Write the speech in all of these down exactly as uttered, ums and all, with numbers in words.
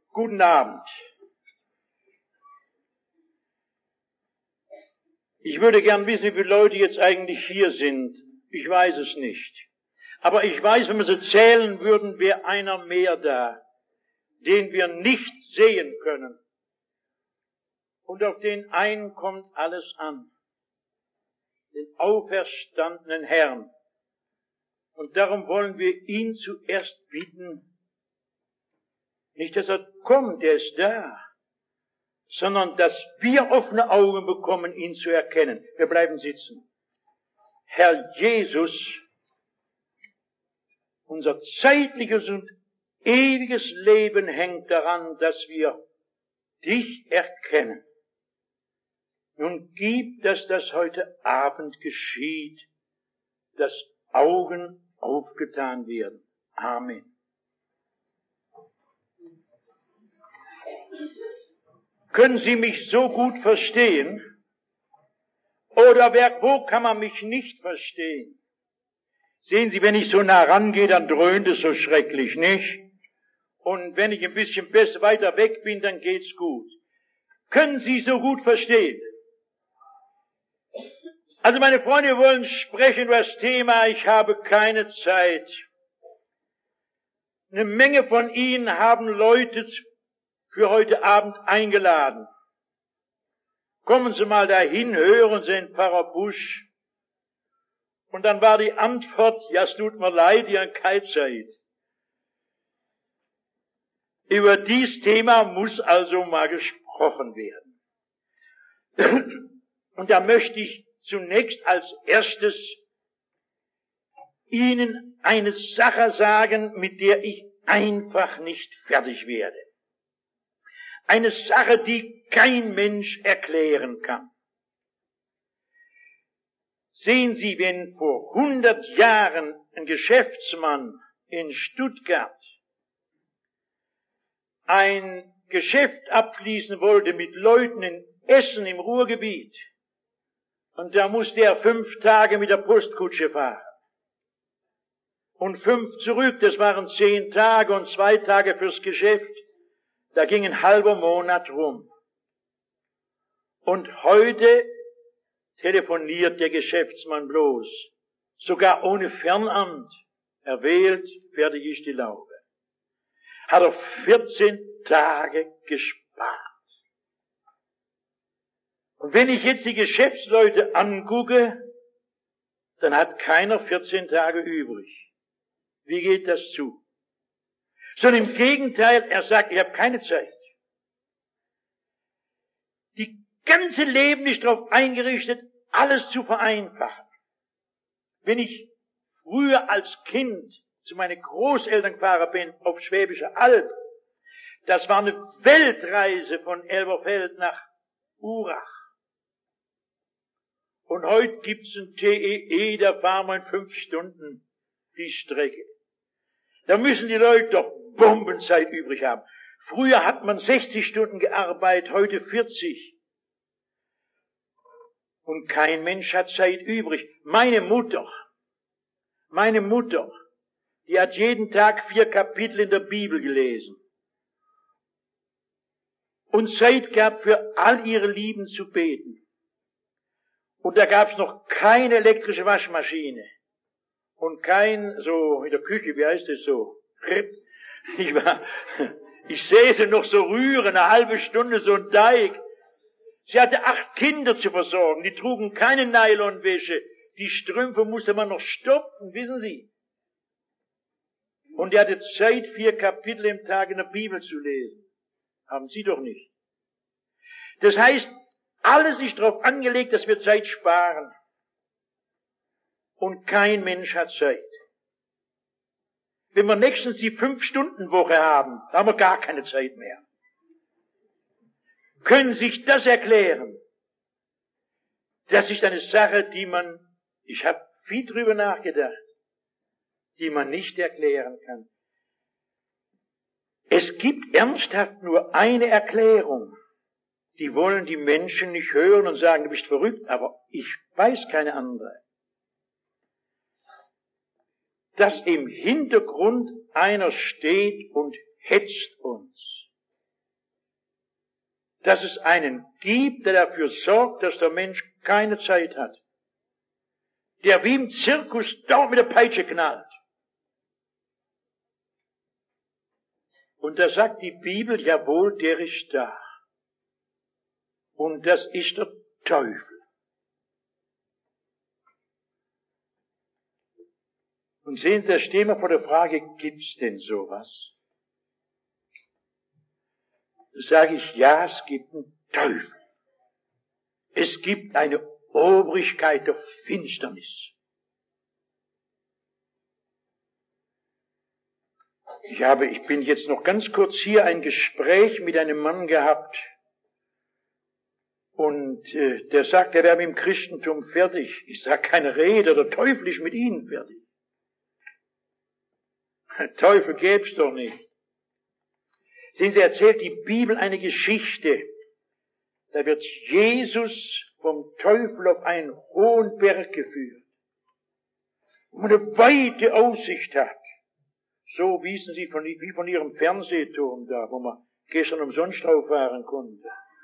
Guten Abend. Ich würde gern wissen, wie viele Leute jetzt eigentlich hier sind. Ich weiß es nicht. Aber ich weiß, wenn wir sie zählen würden, wäre einer mehr da, den wir nicht sehen können. Und auf den einen kommt alles an. Den auferstandenen Herrn. Und darum wollen wir ihn zuerst bitten, nicht, dass er kommt, er ist da, sondern dass wir offene Augen bekommen, ihn zu erkennen. Wir bleiben sitzen. Herr Jesus, unser zeitliches und ewiges Leben hängt daran, dass wir dich erkennen. Nun gib, dass das heute Abend geschieht, dass Augen aufgetan werden. Amen. Können Sie mich so gut verstehen? Oder wer, wo kann man mich nicht verstehen? Sehen Sie, wenn ich so nah rangehe, dann dröhnt es so schrecklich, nicht? Und wenn ich ein bisschen besser weiter weg bin, dann geht's gut. Können Sie so gut verstehen? Also meine Freunde, wir wollen sprechen über das Thema, ich habe keine Zeit. Eine Menge von Ihnen haben Leute für heute Abend eingeladen. Kommen Sie mal dahin, hören Sie den Pfarrer Busch. Und dann war die Antwort, ja, es tut mir leid, ihr habt keine Zeit. Über dies Thema muss also mal gesprochen werden. Und da möchte ich zunächst als erstes Ihnen eine Sache sagen, mit der ich einfach nicht fertig werde. Eine Sache, die kein Mensch erklären kann. Sehen Sie, wenn vor hundert Jahren ein Geschäftsmann in Stuttgart ein Geschäft abschließen wollte mit Leuten in Essen im Ruhrgebiet, und da musste er fünf Tage mit der Postkutsche fahren. Und fünf zurück, das waren zehn Tage und zwei Tage fürs Geschäft. Da ging ein halber Monat rum. Und heute telefoniert der Geschäftsmann bloß. Sogar ohne Fernamt. Er wählt, fertig ist die Laube. Hat er vierzehn Tage gespart. Und wenn ich jetzt die Geschäftsleute angucke, dann hat keiner vierzehn Tage übrig. Wie geht das zu? Sondern im Gegenteil, er sagt, ich habe keine Zeit. Die ganze Leben ist darauf eingerichtet, alles zu vereinfachen. Wenn ich früher als Kind zu meinen Großeltern gefahren bin, auf Schwäbische Alb, das war eine Weltreise von Elberfeld nach Urach. Und heute gibt's ein T E E, da fahren wir in fünf Stunden die Strecke. Da müssen die Leute doch Bombenzeit übrig haben. Früher hat man sechzig Stunden gearbeitet, heute vierzig. Und kein Mensch hat Zeit übrig. Meine Mutter, meine Mutter, die hat jeden Tag vier Kapitel in der Bibel gelesen. Und Zeit gehabt, für all ihre Lieben zu beten. Und da gab's noch keine elektrische Waschmaschine. Und kein, so, in der Küche, wie heißt das so? Ich war, ich sehe sie noch so rühren, eine halbe Stunde so ein Teig. Sie hatte acht Kinder zu versorgen, die trugen keine Nylonwäsche. Die Strümpfe musste man noch stopfen, wissen Sie. Und die hatte Zeit, vier Kapitel im Tag in der Bibel zu lesen. Haben Sie doch nicht. Das heißt, alles ist darauf angelegt, dass wir Zeit sparen. Und kein Mensch hat Zeit. Wenn wir nächstens die Fünf-Stunden-Woche haben, da haben wir gar keine Zeit mehr. Können Sie sich das erklären? Das ist eine Sache, die man, ich habe viel drüber nachgedacht, die man nicht erklären kann. Es gibt ernsthaft nur eine Erklärung. Die wollen die Menschen nicht hören und sagen, du bist verrückt, aber ich weiß keine andere. Dass im Hintergrund einer steht und hetzt uns. dass es einen gibt, der dafür sorgt, dass der Mensch keine Zeit hat. Der wie im Zirkus dort mit der Peitsche knallt. Und da sagt die Bibel, jawohl, der ist da. Und das ist der Teufel. Und sehen Sie, da stehen wir vor der Frage, gibt's denn sowas? Da sage ich, ja, es gibt einen Teufel. Es gibt eine Obrigkeit der Finsternis. Ich habe, ich bin jetzt noch ganz kurz hier ein Gespräch mit einem Mann gehabt. Und äh, der sagt, er wäre mit dem Christentum fertig. Ich sage, keine Rede, der Teufel ist mit Ihnen fertig. Der Teufel gäb's doch nicht. Sehen Sie, erzählt die Bibel eine Geschichte. Da wird Jesus vom Teufel auf einen hohen Berg geführt, wo man eine weite Aussicht hat. So wiesen Sie von, wie von Ihrem Fernsehturm da, wo man gestern umsonst drauf fahren konnte.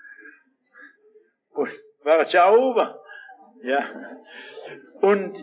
Und war es ja over. Ja. Und,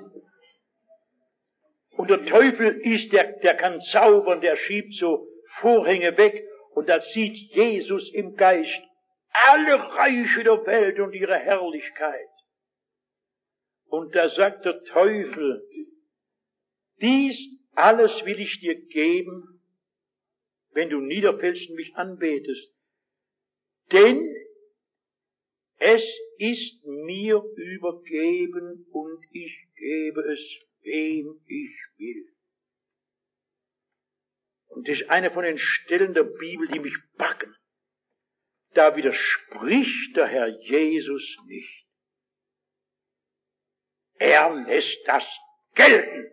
und der Teufel ist, der, der kann zaubern, der schiebt so Vorhänge weg und da sieht Jesus im Geist alle Reiche der Welt und ihre Herrlichkeit. Und da sagt der Teufel, dies alles will ich dir geben, wenn du niederfällst und mich anbetest. Denn es ist mir übergeben und ich gebe es, wem ich will. Und das ist eine von den Stellen der Bibel, die mich packen. Da widerspricht der Herr Jesus nicht. Er lässt das gelten,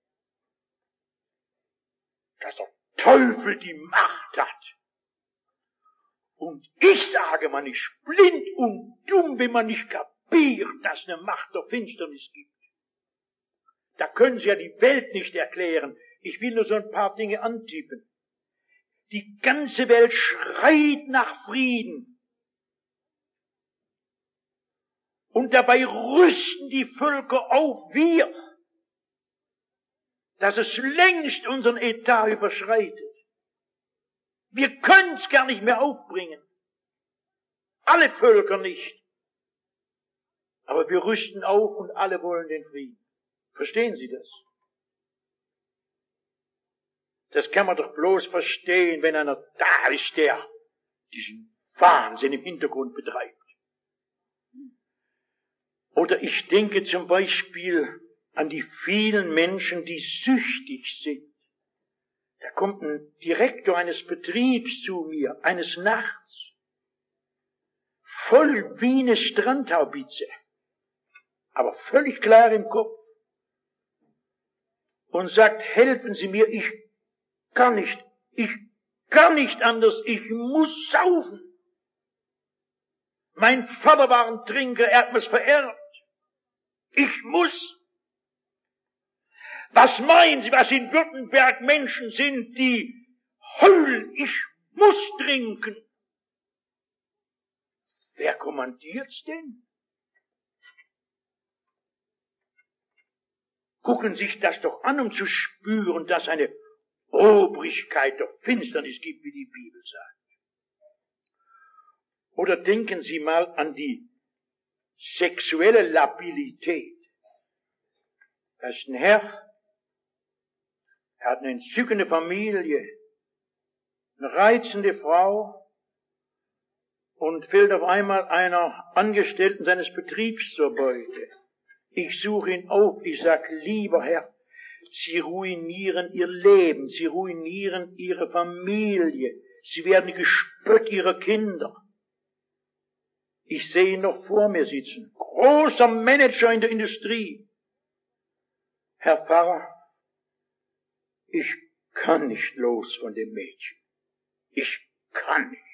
dass der Teufel die Macht hat. Und ich sage, man ist blind und dumm, wenn man nicht kapiert, dass es eine Macht der Finsternis gibt. Da können Sie ja die Welt nicht erklären. Ich will nur so ein paar Dinge antippen. Die ganze Welt schreit nach Frieden. Und dabei rüsten die Völker auf, wir, dass es längst unseren Etat überschreitet. Wir können es gar nicht mehr aufbringen. Alle Völker nicht. Aber wir rüsten auf und alle wollen den Frieden. Verstehen Sie das? Das kann man doch bloß verstehen, wenn einer da ist, der diesen Wahnsinn im Hintergrund betreibt. Oder ich denke zum Beispiel an die vielen Menschen, die süchtig sind. Da kommt ein Direktor eines Betriebs zu mir, eines Nachts, voll wie eine Strandhaubitze, aber völlig klar im Kopf, und sagt, helfen Sie mir, ich kann nicht, ich kann nicht anders, ich muss saufen. Mein Vater war ein Trinker, er hat mir's vererbt. Ich muss. Was meinen Sie, was in Württemberg Menschen sind, die heulen, ich muss trinken? Wer kommandiert's denn? Gucken sich das doch an, um zu spüren, dass eine Obrigkeit der Finsternis gibt, wie die Bibel sagt. Oder denken Sie mal an die sexuelle Labilität. Da ist ein Herr, er hat eine entzückende Familie, eine reizende Frau und fällt auf einmal einer Angestellten seines Betriebs zur Beute. Ich suche ihn auf, ich sag, lieber Herr, Sie ruinieren ihr Leben, Sie ruinieren ihre Familie, Sie werden gespött ihrer Kinder. Ich sehe ihn noch vor mir sitzen, großer Manager in der Industrie. Herr Pfarrer, ich kann nicht los von dem Mädchen. Ich kann nicht.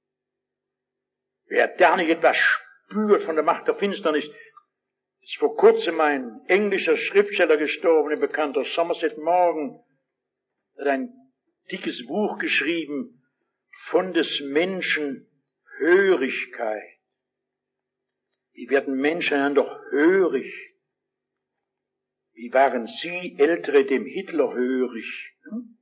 Wer da nicht etwas spürt von der Macht der Finsternis, ist vor kurzem ein englischer Schriftsteller gestorben, ein bekannter Somerset Maugham, hat ein dickes Buch geschrieben von des Menschen Hörigkeit. Wie werden Menschen dann doch hörig? Wie waren Sie Ältere dem Hitler hörig?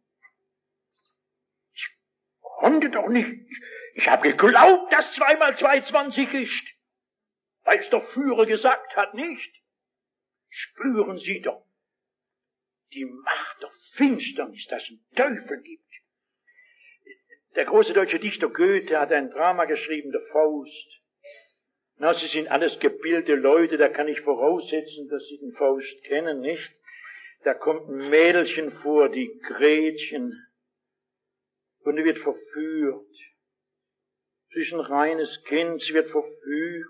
Ich konnte doch nicht, ich, ich habe geglaubt, dass zwei mal zwei zwanzig ist, weil es der Führer gesagt hat, nicht? Spüren Sie doch die Macht der Finsternis, dass es einen Teufel gibt. Der große deutsche Dichter Goethe hat ein Drama geschrieben, der Faust. Na, Sie sind alles gebildete Leute, da kann ich voraussetzen, dass Sie den Faust kennen, nicht? Da kommt ein Mädelchen vor, die Gretchen, und die wird verführt. Sie ist ein reines Kind, sie wird verführt.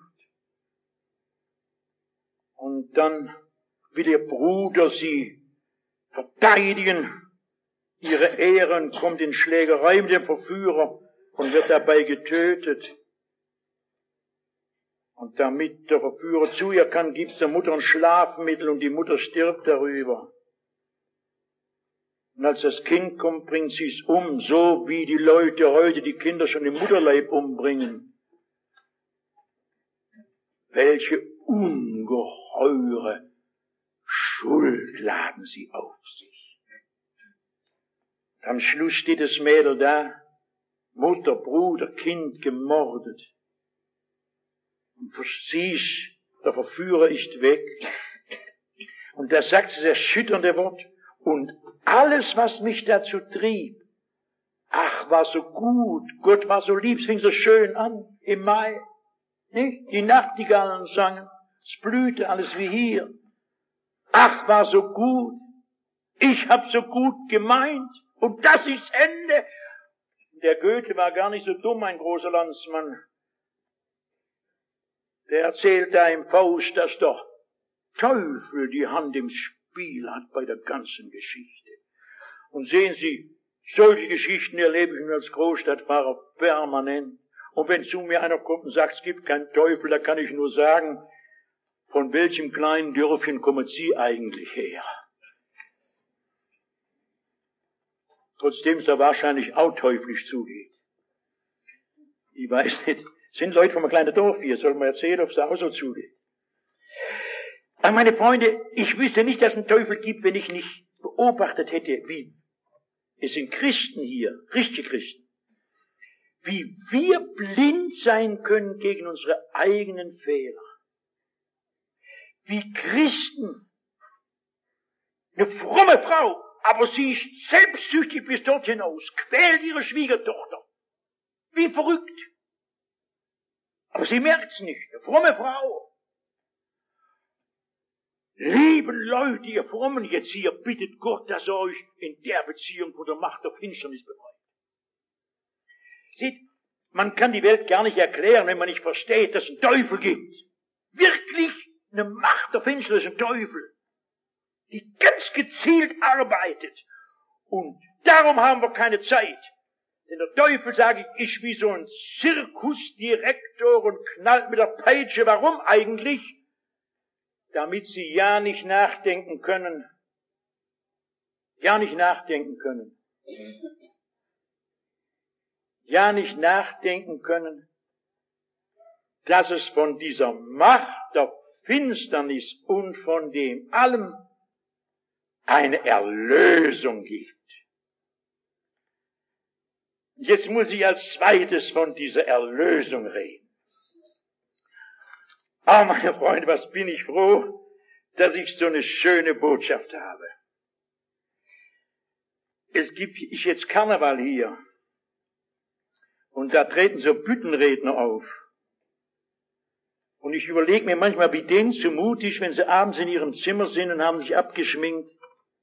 Und dann will ihr Bruder sie verteidigen, ihre Ehre, und kommt in Schlägerei mit dem Verführer und wird dabei getötet. Und damit der Verführer zu ihr kann, gibt es der Mutter ein Schlafmittel und die Mutter stirbt darüber. Und als das Kind kommt, bringt sie es um, so wie die Leute heute die Kinder schon im Mutterleib umbringen. Welche ungeheure Schuld laden sie auf sich. Am Schluss steht das Mädel da, Mutter, Bruder, Kind gemordet. Und siehst, der Verführer ist weg. Und da sagt sie das erschütternde Wort, und alles, was mich dazu trieb, ach, war so gut, Gott war so lieb, es fing so schön an, im Mai, nicht? Die Nachtigallen sangen, es blühte alles wie hier. Ach, war so gut, ich hab so gut gemeint, und das ist Ende. Der Goethe war gar nicht so dumm, ein großer Landsmann. Der erzählt da im Faust, dass der Teufel die Hand im Spiel hat bei der ganzen Geschichte. Und sehen Sie, solche Geschichten erlebe ich mir als Großstadtfahrer permanent. Und wenn zu mir einer kommt und sagt, es gibt keinen Teufel, da kann ich nur sagen, von welchem kleinen Dörfchen kommen Sie eigentlich her? Trotzdem es da wahrscheinlich auch teuflisch zugeht. Ich weiß nicht, es sind Leute von einem kleinen Dorf hier, soll man erzählen, ob es da auch so zugeht. Aber meine Freunde, ich wüsste nicht, dass es einen Teufel gibt, wenn ich nicht beobachtet hätte, wie es sind Christen hier, richtige Christen, wie wir blind sein können gegen unsere eigenen Fehler. Wie Christen, eine fromme Frau, aber sie ist selbstsüchtig bis dort hinaus, quält ihre Schwiegertochter, wie verrückt. Aber sie merkt's nicht, eine fromme Frau. Lieben Leute, ihr Frommen jetzt hier, bittet Gott, dass er euch in der Beziehung von der Macht der Finsternis befreit. Seht, man kann die Welt gar nicht erklären, wenn man nicht versteht, dass es einen Teufel gibt. Wirklich eine Macht der Finsternis, ein Teufel, die ganz gezielt arbeitet. Und darum haben wir keine Zeit. Denn der Teufel, sage ich, ist wie so ein Zirkusdirektor und knallt mit der Peitsche. Warum eigentlich? Damit sie ja nicht nachdenken können. Ja nicht nachdenken können. Ja nicht nachdenken können, dass es von dieser Macht der Finsternis und von dem allem eine Erlösung gibt. Jetzt muss ich als zweites von dieser Erlösung reden. Ah, meine Freunde, was bin ich froh, dass ich so eine schöne Botschaft habe. Es gibt ich jetzt Karneval hier. Und da treten so Büttenredner auf. Und ich überlege mir manchmal, wie denen zumute ist, wenn sie abends in ihrem Zimmer sind und haben sich abgeschminkt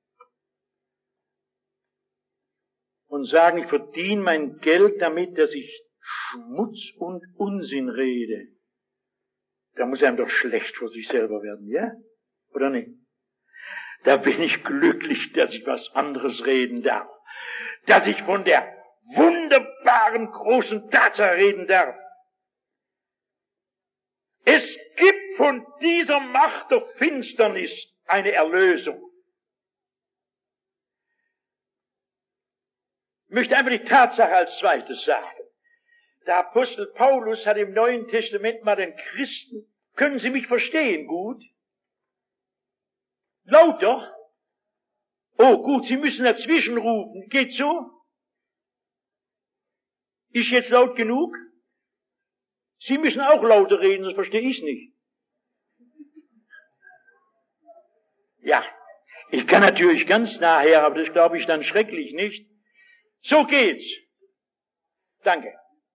und sagen, ich verdiene mein Geld damit, dass ich Schmutz und Unsinn rede. Da muss einem doch schlecht vor sich selber werden, ja? Oder nicht? Da bin ich glücklich, dass ich was anderes reden darf. Dass ich von der wunderbaren großen Tatsache reden darf. Es gibt von dieser Macht der Finsternis eine Erlösung. Ich möchte einfach die Tatsache als zweites sagen, Der Apostel Paulus hat im Neuen Testament mal den Christen, können Sie mich verstehen, gut? Lauter? Oh, gut, Sie müssen dazwischen rufen. Geht so? Ist jetzt laut genug? Sie müssen auch lauter reden, das verstehe ich nicht. Ja, ich kann natürlich ganz nachher, aber das glaube ich dann schrecklich nicht. So geht's. Danke.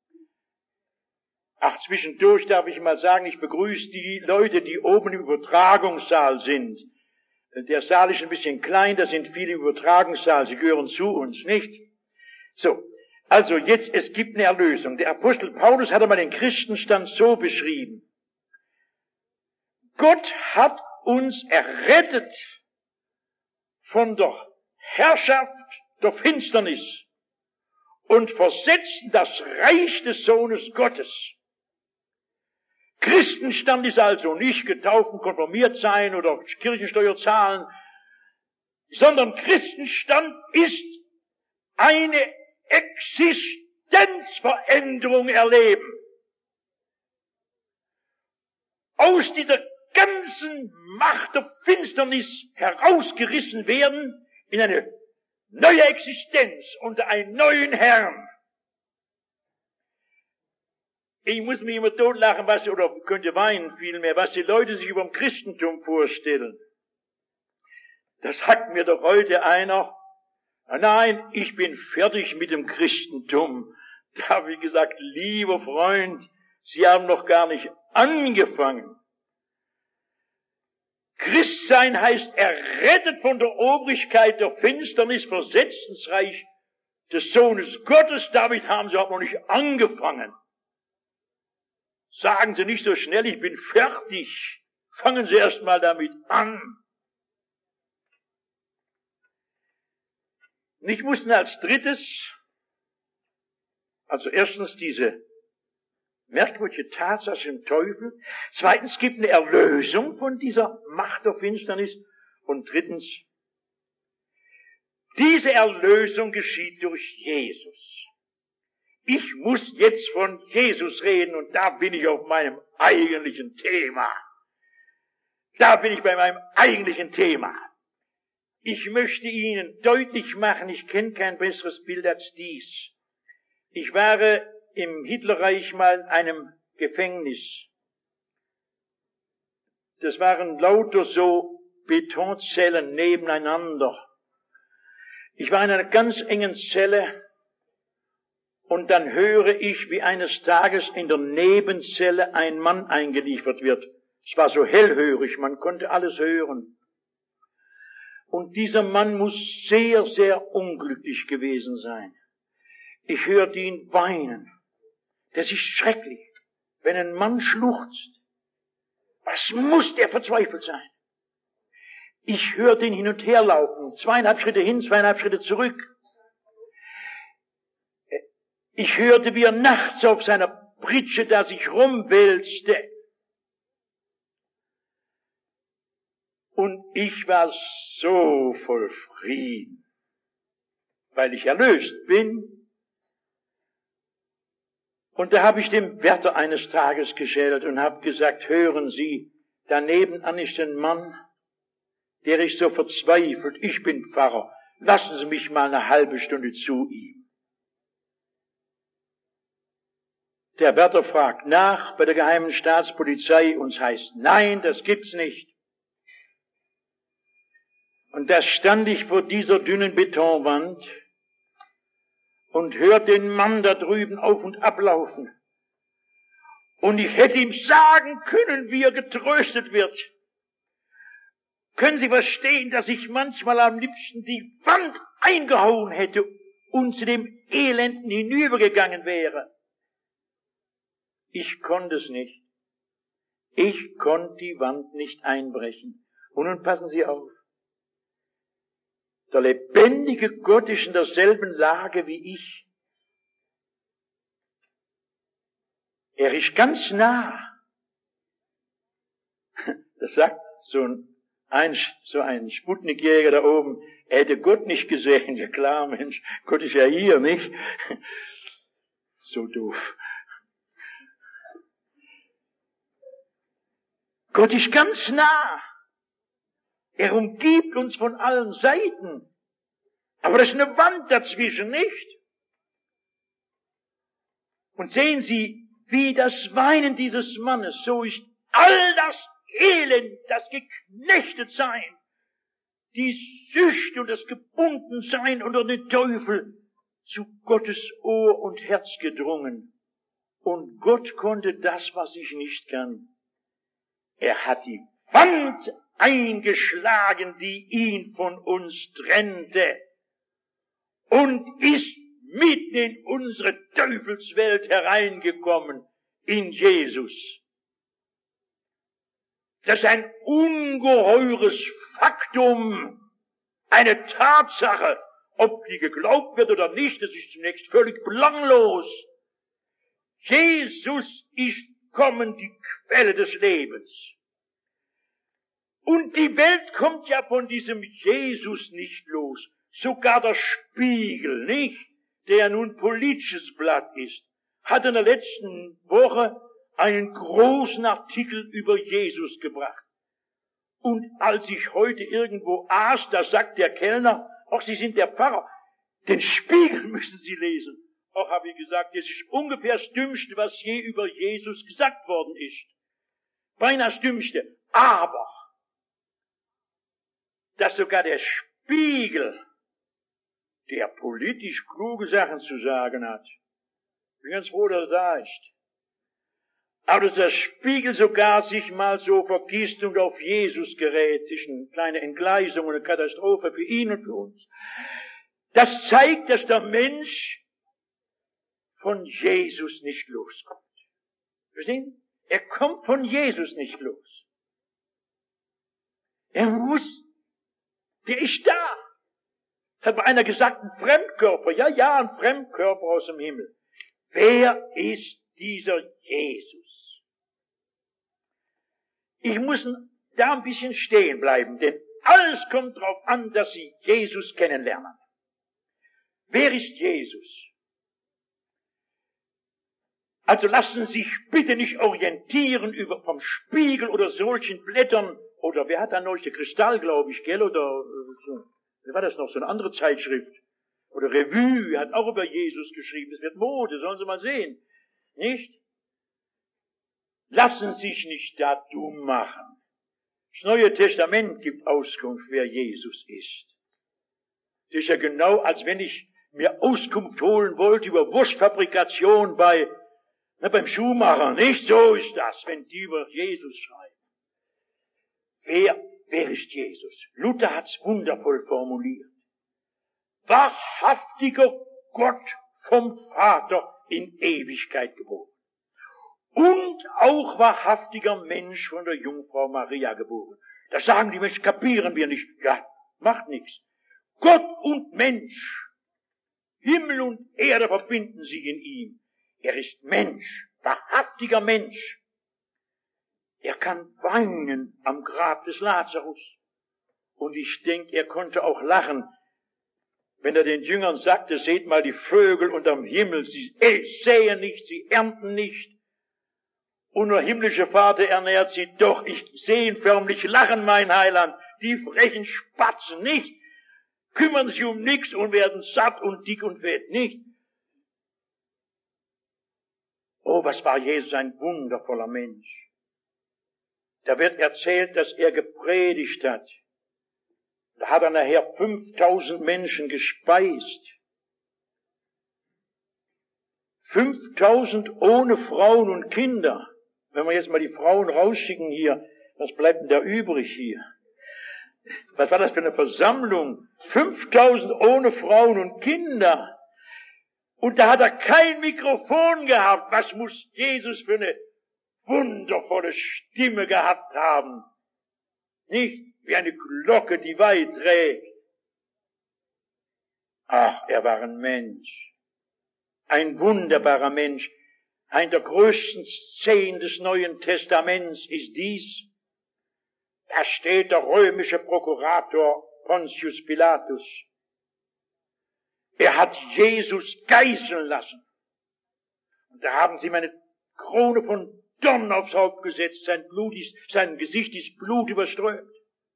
Ach, zwischendurch darf ich mal sagen, ich begrüße die Leute, die oben im Übertragungssaal sind. Der Saal ist ein bisschen klein, da sind viele im Übertragungssaal, sie gehören zu uns, nicht? So, also jetzt, es gibt eine Erlösung. Der Apostel Paulus hat einmal den Christenstand so beschrieben. Gott hat uns errettet von der Herrschaft der Finsternis und versetzt in das Reich des Sohnes Gottes. Christenstand ist also nicht getauft und konfirmiert sein oder Kirchensteuer zahlen, sondern Christenstand ist eine Existenzveränderung erleben. Aus dieser ganzen Macht der Finsternis herausgerissen werden in eine neue Existenz unter einen neuen Herrn. Ich muss mich immer totlachen, was, oder könnte weinen vielmehr, was die Leute sich über dem Christentum vorstellen. Das sagt mir doch heute einer, nein, ich bin fertig mit dem Christentum. Da habe ich gesagt, lieber Freund, Sie haben noch gar nicht angefangen. Christsein heißt errettet von der Obrigkeit der Finsternis, versetzt ins Reich des Sohnes Gottes. Damit haben Sie auch noch nicht angefangen. Sagen Sie nicht so schnell, ich bin fertig. Fangen Sie erst mal damit an. Und ich muss als drittes, also erstens diese merkwürdige Tatsache im Teufel, zweitens gibt eine Erlösung von dieser Macht der Finsternis und drittens, diese Erlösung geschieht durch Jesus. Ich muss jetzt von Jesus reden und da bin ich auf meinem eigentlichen Thema. Da bin ich bei meinem eigentlichen Thema. Ich möchte Ihnen deutlich machen, ich kenne kein besseres Bild als dies. Ich war im Hitlerreich mal in einem Gefängnis. Das waren lauter so Betonzellen nebeneinander. Ich war in einer ganz engen Zelle und dann höre ich, wie eines Tages in der Nebenzelle ein Mann eingeliefert wird. Es war so hellhörig, man konnte alles hören. Und dieser Mann muss sehr, sehr unglücklich gewesen sein. Ich hörte ihn weinen. Das ist schrecklich, wenn ein Mann schluchzt. Was muss der verzweifelt sein? Ich hörte ihn hin und her laufen, zweieinhalb Schritte hin, zweieinhalb Schritte zurück. Ich hörte, wie er nachts auf seiner Pritsche da sich rumwälzte. Und ich war so voll Frieden, weil ich erlöst bin. Und da habe ich dem Wärter eines Tages geschildert und habe gesagt, hören Sie, daneben an ist ein Mann, der ist so verzweifelt, ich bin Pfarrer, lassen Sie mich mal eine halbe Stunde zu ihm. Der Wärter fragt nach bei der geheimen Staatspolizei und es heißt, nein, das gibt's nicht. Und da stand ich vor dieser dünnen Betonwand und hört den Mann da drüben auf und ablaufen. Und ich hätte ihm sagen können, wie er getröstet wird. Können Sie verstehen, dass ich manchmal am liebsten die Wand eingehauen hätte und zu dem Elenden hinübergegangen wäre? Ich konnte es nicht. Ich konnte die Wand nicht einbrechen. Und nun passen Sie auf. Der lebendige Gott ist in derselben Lage wie ich. Er ist ganz nah. Das sagt so ein, ein, so ein Sputnikjäger da oben, er hätte Gott nicht gesehen. Ja klar, Mensch, Gott ist ja hier, nicht? So doof. Gott ist ganz nah. Er umgibt uns von allen Seiten. Aber da ist eine Wand dazwischen, nicht? Und sehen Sie, wie das Weinen dieses Mannes, so ist all das Elend, das Geknechtetsein, die Süchte und das Gebundensein unter den Teufel zu Gottes Ohr und Herz gedrungen. Und Gott konnte das, was ich nicht kann. Er hat die Wand eingeschlagen, die ihn von uns trennte, und ist mitten in unsere Teufelswelt hereingekommen, in Jesus. Das ist ein ungeheures Faktum, eine Tatsache. Ob die geglaubt wird oder nicht, das ist zunächst völlig belanglos. Jesus ist kommen, die Quelle des Lebens. Und die Welt kommt ja von diesem Jesus nicht los. Sogar der Spiegel, nicht, der nun politisches Blatt ist, hat in der letzten Woche einen großen Artikel über Jesus gebracht. Und als ich heute irgendwo aß, da sagt der Kellner, ach, Sie sind der Pfarrer, den Spiegel müssen Sie lesen. Ach, habe ich gesagt, das ist ungefähr das Dümmste, was je über Jesus gesagt worden ist. Beinahe das Dümmste. Aber, dass sogar der Spiegel, der politisch kluge Sachen zu sagen hat, ich bin ganz froh, dass er da ist, aber dass der Spiegel sogar sich mal so vergisst und auf Jesus gerät, ist eine kleine Entgleisung und eine Katastrophe für ihn und für uns. Das zeigt, dass der Mensch von Jesus nicht loskommt. Verstehen? Er kommt von Jesus nicht los. Er muss, der ist da. Hat bei einer gesagt, ein Fremdkörper, ja, ja, ein Fremdkörper aus dem Himmel. Wer ist dieser Jesus? Ich muss da ein bisschen stehen bleiben, denn alles kommt darauf an, dass Sie Jesus kennenlernen. Wer ist Jesus? Also lassen Sie sich bitte nicht orientieren über vom Spiegel oder solchen Blättern, oder wer hat da neulich, der Kristall, glaube ich, gell, oder so. Wer war das noch, so eine andere Zeitschrift? Oder Revue, hat auch über Jesus geschrieben. Es wird Mode, sollen Sie mal sehen. Nicht? Lassen sich nicht da dumm machen. Das Neue Testament gibt Auskunft, wer Jesus ist. Das ist ja genau, als wenn ich mir Auskunft holen wollte über Wurstfabrikation bei, na, beim Schuhmacher. Nicht so ist das, wenn die über Jesus schreiben. Wer, wer ist Jesus? Luther hat's wundervoll formuliert. Wahrhaftiger Gott vom Vater in Ewigkeit geboren. Und auch wahrhaftiger Mensch von der Jungfrau Maria geboren. Das sagen die Menschen, kapieren wir nicht. Ja, macht nichts. Gott und Mensch, Himmel und Erde verbinden sich in ihm. Er ist Mensch, wahrhaftiger Mensch. Er kann weinen am Grab des Lazarus. Und ich denke, er konnte auch lachen, wenn er den Jüngern sagte, seht mal die Vögel unterm Himmel, sie säen nicht, sie ernten nicht. Und der himmlische Vater ernährt sie, doch ich sehe ihn förmlich lachen, mein Heiland. Die frechen Spatzen nicht, kümmern sich um nichts und werden satt und dick und fett, nicht? Oh, was war Jesus, ein wundervoller Mensch. Da wird erzählt, dass er gepredigt hat. Da hat er nachher fünftausend Menschen gespeist. fünftausend ohne Frauen und Kinder. Wenn wir jetzt mal die Frauen rausschicken hier, was bleibt denn da übrig hier? Was war das für eine Versammlung? fünftausend ohne Frauen und Kinder. Und da hat er kein Mikrofon gehabt. Was muss Jesus für eine wundervolle Stimme gehabt haben? Nicht wie eine Glocke, die weit trägt. Ach, er war ein Mensch. Ein wunderbarer Mensch. Eine der größten Szenen des Neuen Testaments ist dies. Da steht der römische Prokurator Pontius Pilatus. Er hat Jesus geißeln lassen. Und da haben sie ihm eine Krone von Dorn aufs Haupt gesetzt, sein Blut ist, sein Gesicht ist Blut überströmt.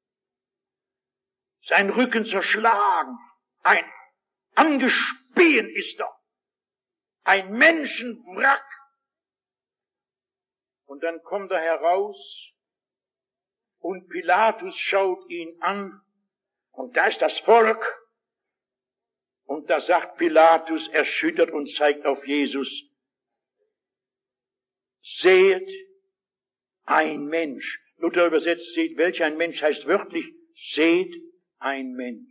Sein Rücken zerschlagen, ein Angespien ist er, ein Menschenwrack. Und dann kommt er heraus und Pilatus schaut ihn an und da ist das Volk und da sagt Pilatus erschüttert und zeigt auf Jesus, seht ein Mensch. Luther übersetzt, seht welch ein Mensch, heißt wörtlich, seht ein Mensch.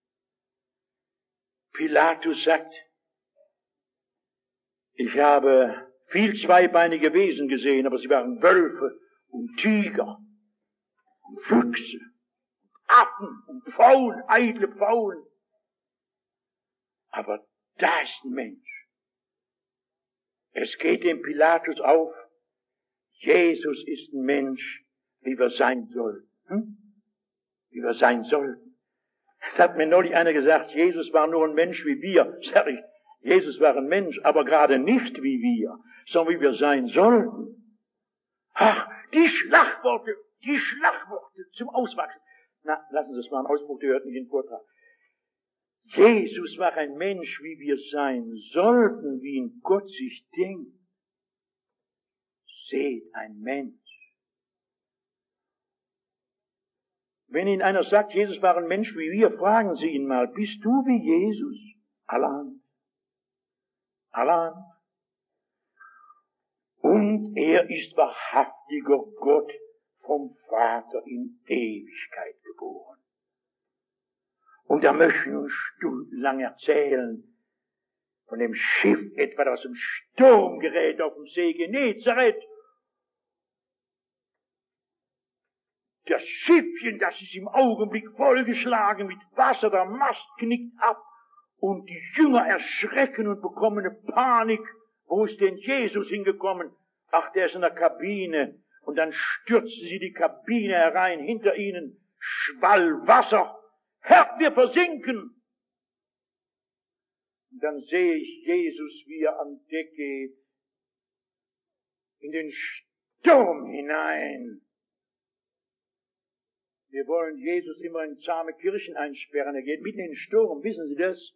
Pilatus sagt, ich habe viel zweibeinige Wesen gesehen, aber sie waren Wölfe und Tiger und Füchse, Affen und Pfaulen, eitle Pfaulen. Aber da ist ein Mensch. Es geht dem Pilatus auf, Jesus ist ein Mensch, wie wir sein sollten. Hm? Wie wir sein sollten. Es hat mir neulich einer gesagt, Jesus war nur ein Mensch wie wir. Sag ich, Jesus war ein Mensch, aber gerade nicht wie wir, sondern wie wir sein sollten. Ach, die Schlagworte, die Schlagworte zum Auswachsen. Na, lassen Sie es mal einen Ausbruch, der hört nicht in den Vortrag. Jesus war ein Mensch, wie wir sein sollten, wie ihn Gott sich denkt. Seht ein Mensch. Wenn Ihnen einer sagt, Jesus war ein Mensch wie wir, fragen Sie ihn mal, bist du wie Jesus? Allein. Allein. Und er ist wahrhaftiger Gott vom Vater in Ewigkeit geboren. Und da möchten wir uns stundenlang erzählen von dem Schiff etwa, das im Sturm gerät auf dem See Genezareth. Das Schiffchen, das ist im Augenblick vollgeschlagen mit Wasser, der Mast knickt ab und die Jünger erschrecken und bekommen eine Panik. Wo ist denn Jesus hingekommen? Ach, der ist in der Kabine. Und dann stürzen sie die Kabine herein, hinter ihnen Schwall Wasser. Herr, wir versinken! Und dann sehe ich Jesus, wie er an Deck geht, in den Sturm hinein. Wir wollen Jesus immer in zahme Kirchen einsperren. Er geht mitten in den Sturm, wissen Sie das?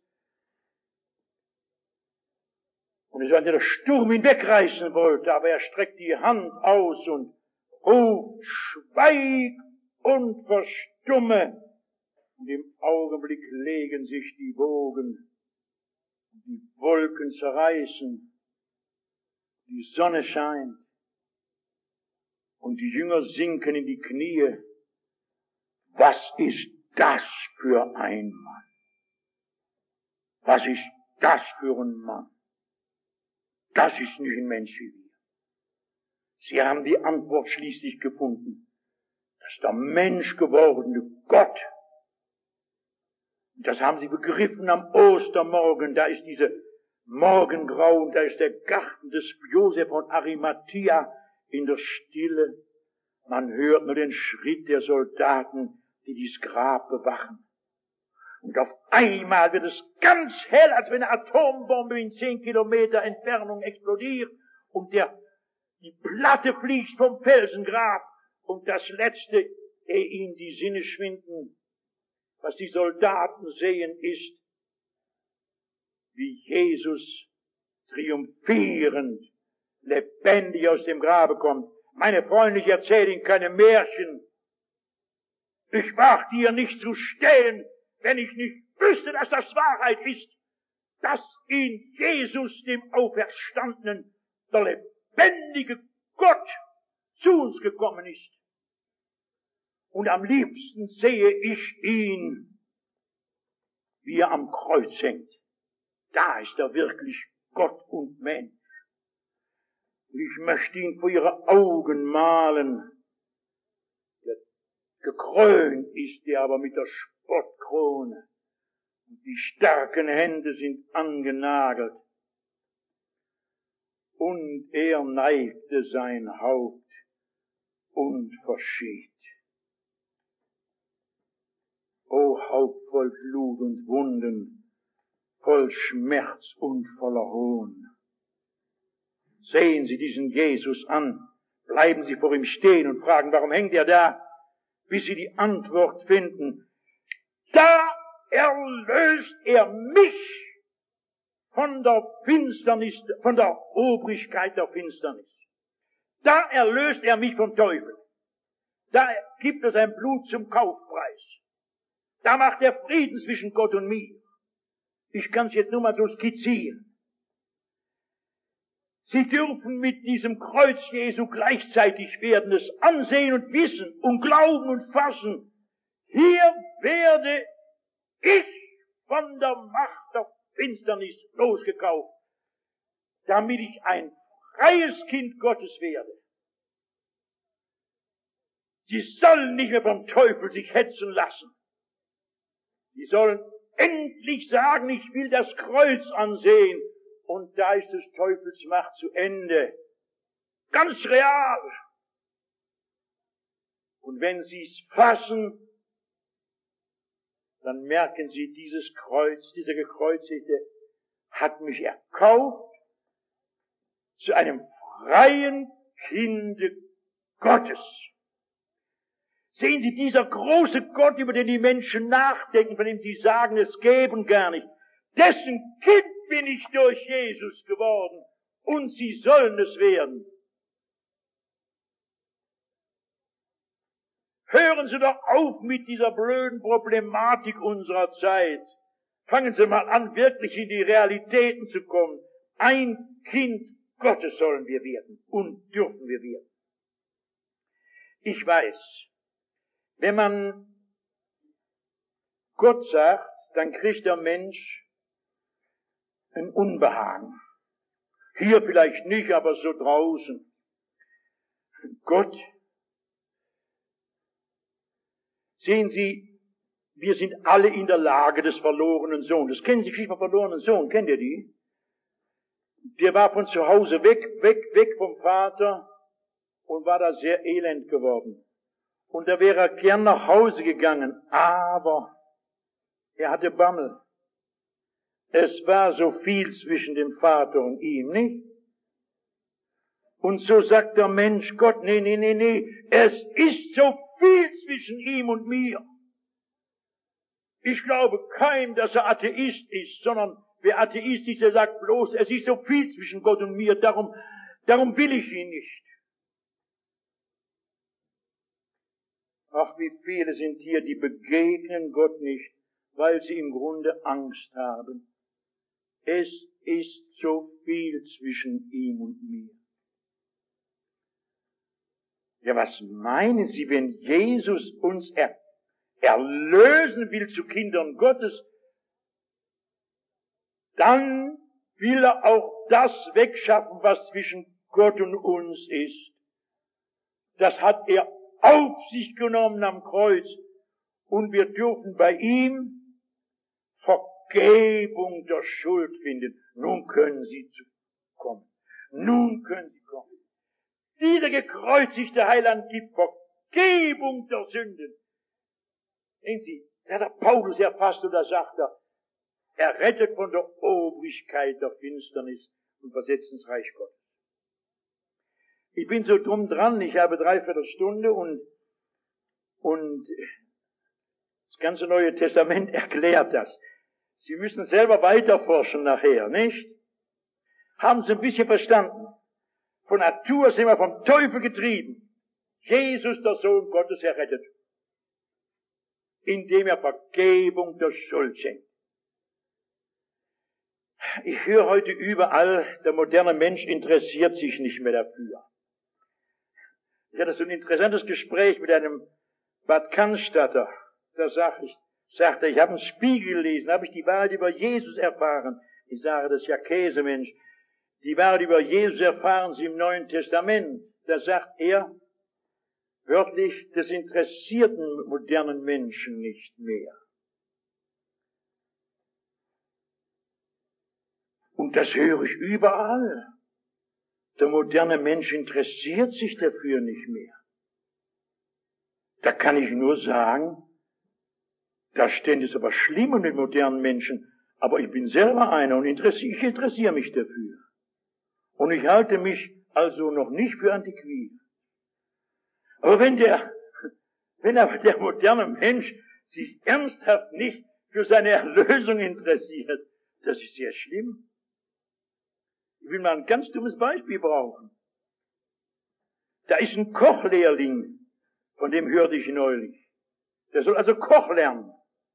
Und es war, der Sturm ihn wegreißen wollte, aber er streckt die Hand aus und ruft, schweig und verstumme. Und im Augenblick legen sich die Wogen, die Wolken zerreißen, die Sonne scheint und die Jünger sinken in die Knie. Was ist das für ein Mann? Was ist das für ein Mann? Das ist nicht ein Mensch wie wir. Sie haben die Antwort schließlich gefunden. Das ist der Mensch gewordene Gott. Das haben sie begriffen am Ostermorgen. Da ist diese Morgengrauen, da ist der Garten des Josef von Arimathea in der Stille. Man hört nur den Schritt der Soldaten, die dieses Grab bewachen. Und auf einmal wird es ganz hell, als wenn eine Atombombe in zehn Kilometer Entfernung explodiert und der, die Platte fliegt vom Felsengrab und das Letzte, ehe ihnen die Sinne schwinden, was die Soldaten sehen, ist, wie Jesus triumphierend, lebendig aus dem Grabe kommt. Meine Freunde, ich erzähle Ihnen keine Märchen. Ich wagte hier nicht zu stehen, wenn ich nicht wüsste, dass das Wahrheit ist, dass in Jesus, dem Auferstandenen, der lebendige Gott zu uns gekommen ist. Und am liebsten sehe ich ihn, wie er am Kreuz hängt. Da ist er wirklich Gott und Mensch. Ich möchte ihn vor ihre Augen malen. Gekrönt ist er aber mit der Spottkrone. Und die starken Hände sind angenagelt. Und er neigte sein Haupt und verschied. O Haupt voll Blut und Wunden, voll Schmerz und voller Hohn. Sehen Sie diesen Jesus an, bleiben sie vor ihm stehen und fragen, warum hängt er da, bis sie die Antwort finden. Da erlöst er mich von der Finsternis, von der Obrigkeit der Finsternis. Da erlöst er mich vom Teufel. Da gibt er sein Blut zum Kaufpreis. Da macht er Frieden zwischen Gott und mir. Ich kann es jetzt nur mal so skizzieren. Sie dürfen mit diesem Kreuz Jesu gleichzeitig werden, es ansehen und wissen und glauben und fassen. Hier werde ich von der Macht der Finsternis losgekauft, damit ich ein freies Kind Gottes werde. Sie sollen nicht mehr vom Teufel sich hetzen lassen. Sie sollen endlich sagen, ich will das Kreuz ansehen. Und da ist des Teufels Macht zu Ende. Ganz real. Und wenn Sie es fassen, dann merken Sie, dieses Kreuz, dieser Gekreuzigte hat mich erkauft zu einem freien Kinde Gottes. Sehen Sie, dieser große Gott, über den die Menschen nachdenken, von dem sie sagen, es gäbe gar nicht, dessen Kind bin ich durch Jesus geworden und sie sollen es werden. Hören Sie doch auf mit dieser blöden Problematik unserer Zeit. Fangen Sie mal an, wirklich in die Realitäten zu kommen. Ein Kind Gottes sollen wir werden und dürfen wir werden. Ich weiß, wenn man Gott sagt, dann kriegt der Mensch ein Unbehagen. Hier vielleicht nicht, aber so draußen. Gott, sehen Sie, wir sind alle in der Lage des verlorenen Sohnes. Kennen Sie die Geschichte vom verlorenen Sohn? Kennt ihr die? Der war von zu Hause weg, weg, weg vom Vater und war da sehr elend geworden. Und da wäre er gern nach Hause gegangen, aber er hatte Bammel. Es war so viel zwischen dem Vater und ihm, nicht? Und so sagt der Mensch Gott, nee, nee, nee, nee, es ist so viel zwischen ihm und mir. Ich glaube keinem, dass er Atheist ist, sondern wer Atheist ist, der sagt bloß, es ist so viel zwischen Gott und mir, darum, darum will ich ihn nicht. Ach, wie viele sind hier, die begegnen Gott nicht, weil sie im Grunde Angst haben. Es ist so viel zwischen ihm und mir. Ja, was meinen Sie, wenn Jesus uns er, erlösen will zu Kindern Gottes, dann will er auch das wegschaffen, was zwischen Gott und uns ist. Das hat er auf sich genommen am Kreuz. Und wir dürfen bei ihm Vergebung der Schuld finden. Nun können Sie kommen. Nun können Sie kommen. Dieser gekreuzigte Heiland gibt Vergebung der Sünden. Sehen Sie, das hat der Paulus erfasst und da sagt er, er rettet von der Obrigkeit der Finsternis und versetzt ins Reich Gottes. Ich bin so drum dran, ich habe dreiviertel Stunde und, und das ganze Neue Testament erklärt das. Sie müssen selber weiterforschen nachher, nicht? Haben Sie ein bisschen verstanden? Von Natur sind wir vom Teufel getrieben. Jesus, der Sohn Gottes, errettet, indem er Vergebung der Schuld schenkt. Ich höre heute überall, der moderne Mensch interessiert sich nicht mehr dafür. Ich hatte so ein interessantes Gespräch mit einem Bad Cannstatter. Da sag ich, sagte, ich habe einen Spiegel gelesen, habe ich die Wahrheit über Jesus erfahren. Ich sage, das ist ja Käse, Mensch. Die Wahrheit über Jesus erfahren Sie im Neuen Testament. Da sagt er, wörtlich, das interessiert den modernen Menschen nicht mehr. Und das höre ich überall. Der moderne Mensch interessiert sich dafür nicht mehr. Da kann ich nur sagen, da stände es aber schlimm um den modernen Menschen. Aber ich bin selber einer und interessiere, ich interessiere mich dafür. Und ich halte mich also noch nicht für antiquiert. Aber wenn der, wenn aber der moderne Mensch sich ernsthaft nicht für seine Erlösung interessiert, das ist sehr schlimm. Ich will mal ein ganz dummes Beispiel brauchen. Da ist ein Kochlehrling, von dem hörte ich neulich. Der soll also Koch lernen.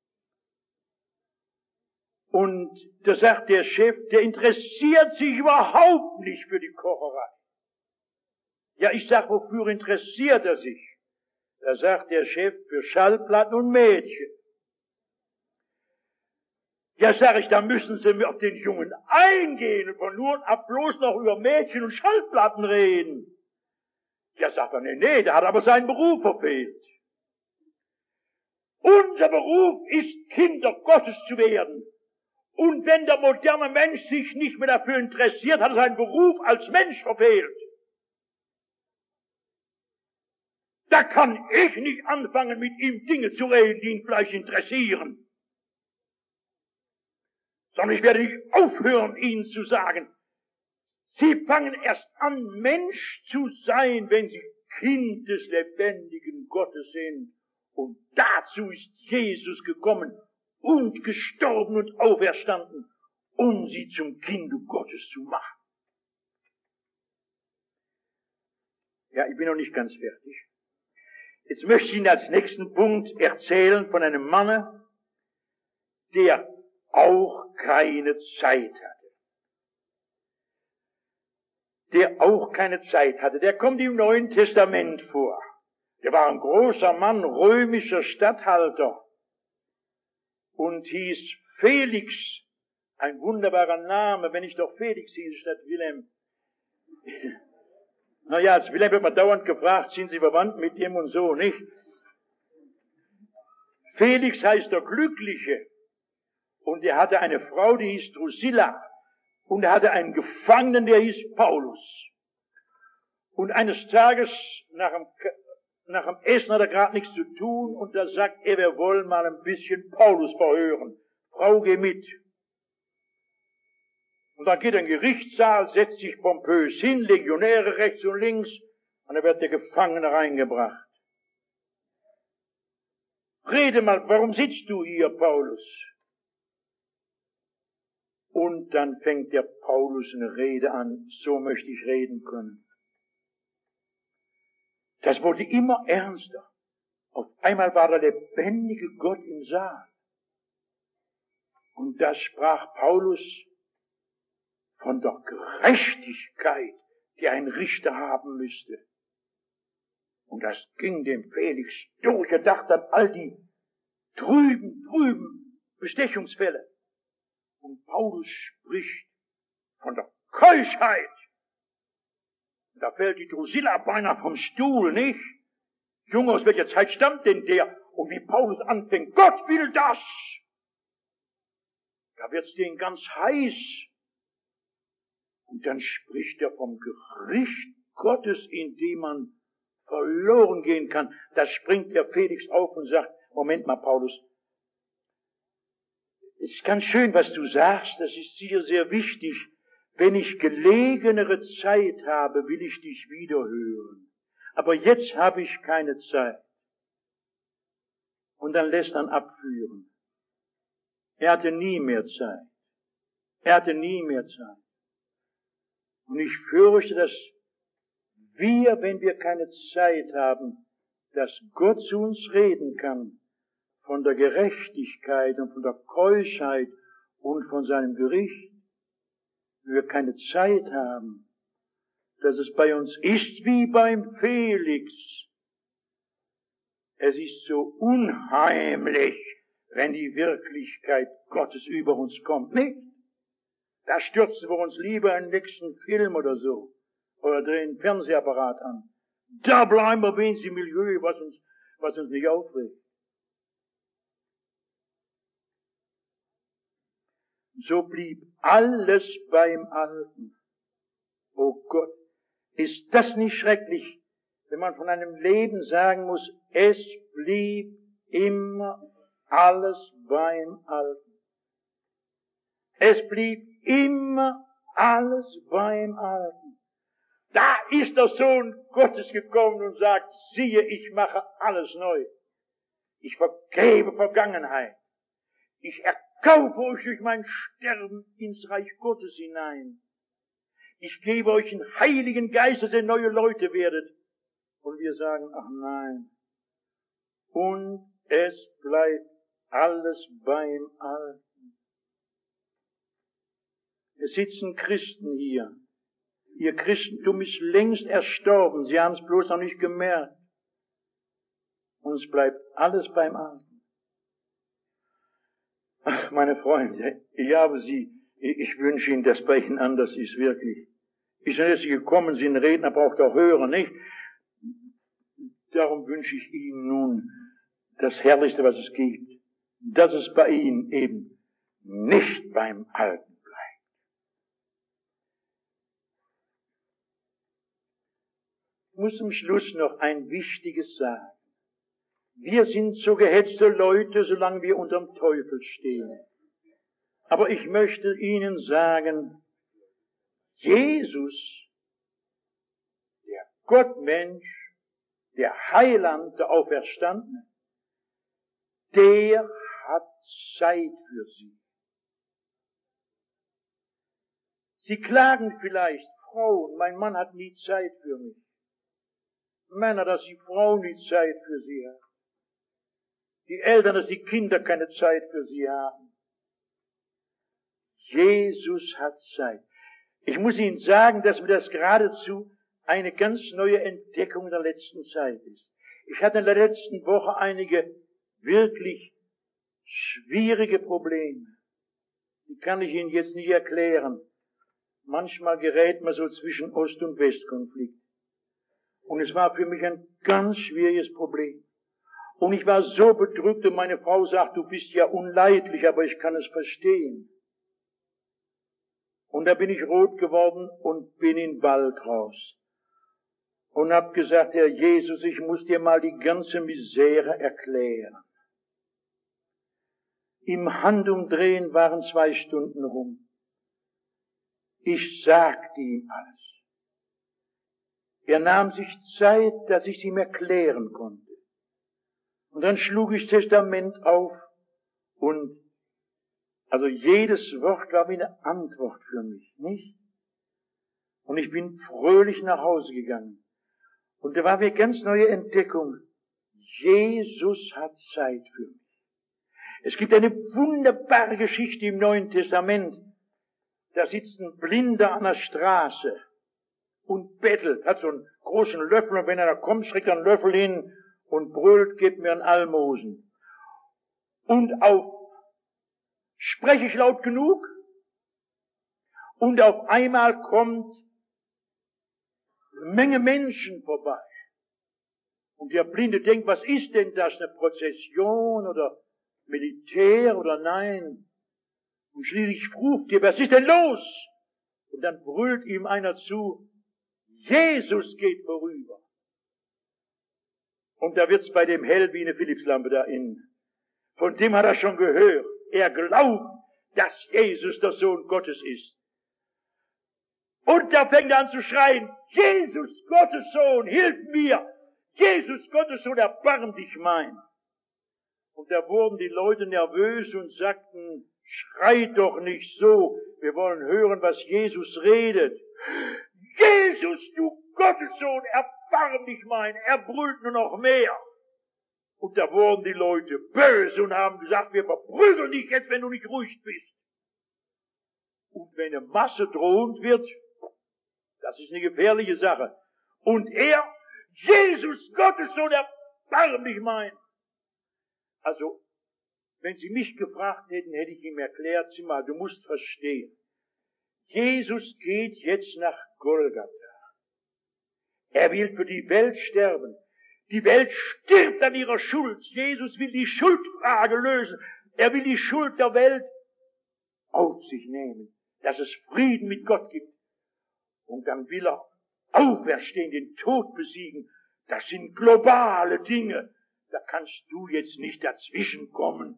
Und da sagt der Chef, der interessiert sich überhaupt nicht für die Kocherei. Ja, ich sag, wofür interessiert er sich? Da sagt der Chef, für Schallplatten und Mädchen. Ja, sag ich, da müssen Sie mir auf den Jungen eingehen und von nun ab bloß noch über Mädchen und Schallplatten reden. Ja, sagt er, nee, nee, der hat aber seinen Beruf verfehlt. Unser Beruf ist, Kinder Gottes zu werden. Und wenn der moderne Mensch sich nicht mehr dafür interessiert, hat er seinen Beruf als Mensch verfehlt. Da kann ich nicht anfangen, mit ihm Dinge zu reden, die ihn vielleicht interessieren. Sondern ich werde nicht aufhören, ihnen zu sagen, Sie fangen erst an, Mensch zu sein, wenn sie Kind des lebendigen Gottes sind. Und dazu ist Jesus gekommen und gestorben und auferstanden, um sie zum Kinde Gottes zu machen. Ja, ich bin noch nicht ganz fertig. Jetzt möchte ich Ihnen als nächsten Punkt erzählen von einem Mann, der auch keine Zeit hatte. Der auch keine Zeit hatte. Der kommt im Neuen Testament vor. Der war ein großer Mann, römischer Statthalter und hieß Felix. Ein wunderbarer Name, wenn ich doch Felix hieß statt Wilhelm. Naja, als Wilhelm wird man dauernd gefragt, sind Sie verwandt mit dem und so, nicht? Felix heißt der Glückliche. Und er hatte eine Frau, die hieß Drusilla. Und er hatte einen Gefangenen, der hieß Paulus. Und eines Tages, nach dem, nach dem Essen hat er gerade nichts zu tun, und da sagt er, wir wollen mal ein bisschen Paulus verhören. Frau, geh mit. Und dann geht er in den Gerichtssaal, setzt sich pompös hin, Legionäre rechts und links, und dann wird der Gefangene reingebracht. Rede mal, warum sitzt du hier, Paulus? Und dann fängt der Paulus eine Rede an, so möchte ich reden können. Das wurde immer ernster. Auf einmal war der lebendige Gott im Saal. Und da sprach Paulus von der Gerechtigkeit, die ein Richter haben müsste. Und das ging dem Felix durch. Er dachte an all die trüben, trüben Bestechungsfälle. Und Paulus spricht von der Keuschheit. Da fällt die Drusilla beinahe vom Stuhl, nicht? Junge, aus welcher Zeit stammt denn der? Und wie Paulus anfängt, Gott will das. Da wird's denen ganz heiß. Und dann spricht er vom Gericht Gottes, in dem man verloren gehen kann. Da springt der Felix auf und sagt, Moment mal, Paulus, es ist ganz schön, was du sagst, das ist sicher sehr wichtig. Wenn ich gelegenere Zeit habe, will ich dich wiederhören. Aber jetzt habe ich keine Zeit. Und dann lässt er ihn abführen. Er hatte nie mehr Zeit. Er hatte nie mehr Zeit. Und ich fürchte, dass wir, wenn wir keine Zeit haben, dass Gott zu uns reden kann von der Gerechtigkeit und von der Keuschheit und von seinem Gericht. Wenn wir keine Zeit haben, dass es bei uns ist wie beim Felix. Es ist so unheimlich, wenn die Wirklichkeit Gottes über uns kommt, nicht? Da stürzen wir uns lieber in den nächsten Film oder so, oder drehen den Fernsehapparat an. Da bleiben wir wenigstens im Milieu, was uns, was uns nicht aufregt. So blieb alles beim Alten. Oh Gott, ist das nicht schrecklich, wenn man von einem Leben sagen muss, es blieb immer alles beim Alten. Es blieb immer alles beim Alten. Da ist doch so ein Gottes gekommen und sagt, siehe, ich mache alles neu. Ich vergebe Vergangenheit. Ich erkaufe euch durch mein Sterben ins Reich Gottes hinein. Ich gebe euch einen Heiligen Geist, dass ihr neue Leute werdet. Und wir sagen, ach nein. Und es bleibt alles beim Alten. Es sitzen Christen hier. Ihr Christentum ist längst erstorben. Sie haben es bloß noch nicht gemerkt. Und es bleibt alles beim Alten. Ach, meine Freunde, ich habe Sie, ich wünsche Ihnen, dass bei Ihnen anders ist, wirklich. Ich bin, dass Sie gekommen sind, Redner braucht auch hören, nicht? Darum wünsche ich Ihnen nun das Herrlichste, was es gibt, dass es bei Ihnen eben nicht beim Alten bleibt. Ich muss zum Schluss noch ein Wichtiges sagen. Wir sind so gehetzte Leute, solange wir unterm Teufel stehen. Aber ich möchte Ihnen sagen, Jesus, der Gottmensch, der Heiland, der Auferstandene, der hat Zeit für Sie. Sie klagen vielleicht, Frauen, mein Mann hat nie Zeit für mich. Männer, dass die Frauen nie Zeit für sie haben. Die Eltern, dass die Kinder keine Zeit für sie haben. Jesus hat Zeit. Ich muss Ihnen sagen, dass mir das geradezu eine ganz neue Entdeckung der letzten Zeit ist. Ich hatte in der letzten Woche einige wirklich schwierige Probleme. Die kann ich Ihnen jetzt nicht erklären. Manchmal gerät man so zwischen Ost- und Westkonflikt. Und es war für mich ein ganz schwieriges Problem. Und ich war so bedrückt und meine Frau sagt, du bist ja unleidlich, aber ich kann es verstehen. Und da bin ich rot geworden und bin in den Wald raus. Und hab gesagt, Herr Jesus, ich muss dir mal die ganze Misere erklären. Im Handumdrehen waren zwei Stunden rum. Ich sagte ihm alles. Er nahm sich Zeit, dass ich es ihm erklären konnte. Und dann schlug ich das Testament auf und also jedes Wort war wie eine Antwort für mich, nicht? Und ich bin fröhlich nach Hause gegangen. Und da war mir ganz neue Entdeckung. Jesus hat Zeit für mich. Es gibt eine wunderbare Geschichte im Neuen Testament. Da sitzt ein Blinder an der Straße und bettelt, hat so einen großen Löffel und wenn er da kommt, schreckt er einen Löffel hin und brüllt, gebt mir einen Almosen. Und auf, spreche ich laut genug? Und auf einmal kommt eine Menge Menschen vorbei. Und der Blinde denkt, was ist denn das, eine Prozession oder Militär oder nein? Und schließlich ruft er, was ist denn los? Und dann brüllt ihm einer zu, Jesus geht vorüber. Und da wird's bei dem hell wie eine Philipslampe da innen. Von dem hat er schon gehört. Er glaubt, dass Jesus der Sohn Gottes ist. Und da fängt er an zu schreien, Jesus, Gottes Sohn, hilf mir! Jesus, Gottes Sohn, erbarm dich mein! Und da wurden die Leute nervös und sagten, schreit doch nicht so, wir wollen hören, was Jesus redet. Jesus, du Gottes Sohn, erbarm dich mein! Er brüllt nur noch mehr. Und da wurden die Leute böse und haben gesagt, wir verprügeln dich jetzt, wenn du nicht ruhig bist. Und wenn eine Masse drohend wird, das ist eine gefährliche Sache. Und er, Jesus, Gottes Sohn, erbarm dich mein! Also, wenn Sie mich gefragt hätten, hätte ich ihm erklärt, sieh mal, du musst verstehen. Jesus geht jetzt nach Golgatha. Er will für die Welt sterben. Die Welt stirbt an ihrer Schuld. Jesus will die Schuldfrage lösen. Er will die Schuld der Welt auf sich nehmen, dass es Frieden mit Gott gibt. Und dann will er auferstehen, den Tod besiegen. Das sind globale Dinge. Da kannst du jetzt nicht dazwischenkommen.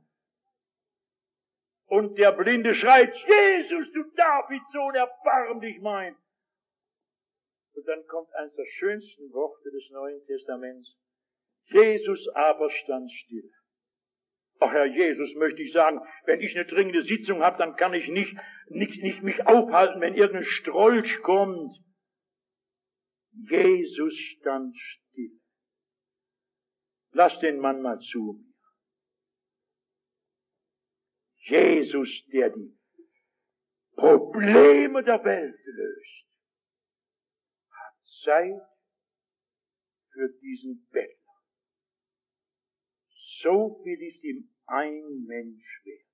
Und der Blinde schreit, Jesus, du Davids Sohn, erbarm dich mein. Und dann kommt eines der schönsten Worte des Neuen Testaments. Jesus aber stand still. Ach Herr Jesus, möchte ich sagen, wenn ich eine dringende Sitzung habe, dann kann ich nicht, nicht, nicht mich aufhalten, wenn irgendein Strolch kommt. Jesus stand still. Lass den Mann mal zu mir. Jesus, der die Probleme der Welt löst, hat Zeit für diesen Bettler. So viel ist ihm ein Mensch wert.